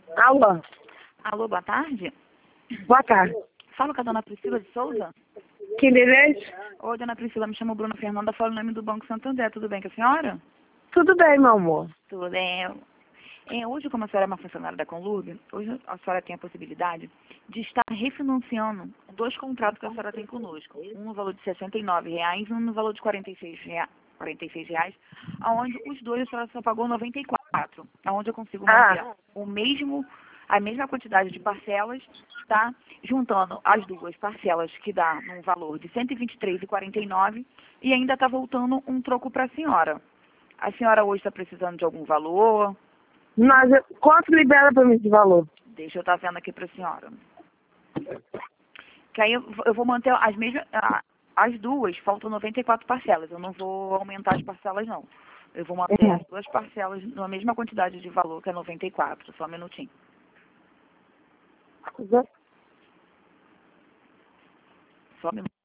Alô, Alô, boa tarde. boa tarde. Falo com a dona Priscila de Souza. Quem deseja? Oi, dona Priscila, me chamo Bruna Fernanda, falo o nome do Banco Santander. Tudo bem com a senhora? Tudo bem, meu amor. Tudo bem. Hoje, como a senhora é uma funcionária da Conlurb, hoje a senhora tem a possibilidade de estar refinanciando dois contratos que a senhora tem conosco. Um no valor de R$ 69,00 e um no valor de R$ 46,00, onde os dois a senhora só pagou R$ 94,00, onde eu consigo manter a mesma quantidade de parcelas, tá? Juntando as duas parcelas, que dá um valor de R$ 123,49, e ainda está voltando um troco para a senhora. A senhora hoje está precisando de algum valor? Mas quanto libera para mim de valor? Deixa eu estar vendo aqui para a senhora. Que aí eu vou manter as mesmas, as duas, faltam 94 parcelas. Eu não vou aumentar as parcelas, não. Eu vou manter as duas parcelas na mesma quantidade de valor, que é 94. Só um minutinho. Só um minutinho.